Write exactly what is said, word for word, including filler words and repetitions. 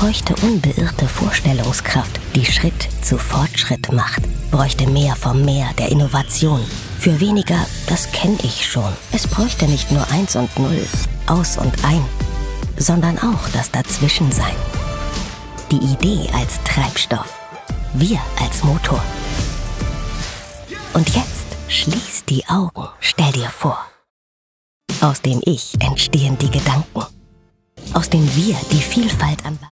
bräuchte unbeirrte Vorstellungskraft, die Schritt zu Fortschritt macht. Bräuchte mehr vom Meer der Innovation. Für weniger, das kenne ich schon. Es bräuchte nicht nur eins und null, aus und ein, sondern auch das Dazwischensein. Die Idee als Treibstoff, wir als Motor. Und jetzt schließ die Augen, stell dir vor. Aus dem Ich entstehen die Gedanken. Aus dem Wir die Vielfalt an